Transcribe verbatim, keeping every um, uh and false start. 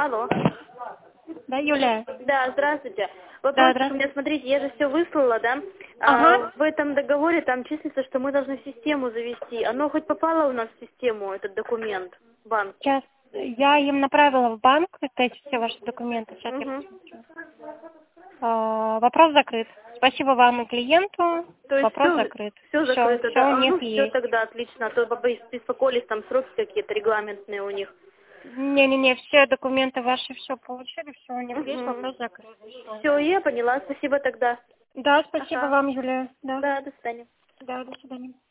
Алло. Да, Юлия? Да, здравствуйте. Да, Вопрос у здравствуйте. меня, смотрите, я же все выслала, да? Ага. А, в этом договоре там числится, что мы должны систему завести. Оно хоть попало у нас в систему, этот документ, в банк? Сейчас я им направила в банк, эти все ваши документы. Сейчас я Угу. посмотрю. А, вопрос закрыт. Спасибо вам и клиенту. То есть Вопрос все, закрыт. все Все, закрыто, все да? у А, ну них все есть. тогда отлично, а то побо- беспокоились, там сроки какие-то регламентные у них. Не-не-не, все документы ваши все получили, все у них есть, Угу. вопрос закрыт. Все, я поняла, спасибо тогда. Да, спасибо Ага. вам, Юлия. Да, Да, до свидания. да, до свидания.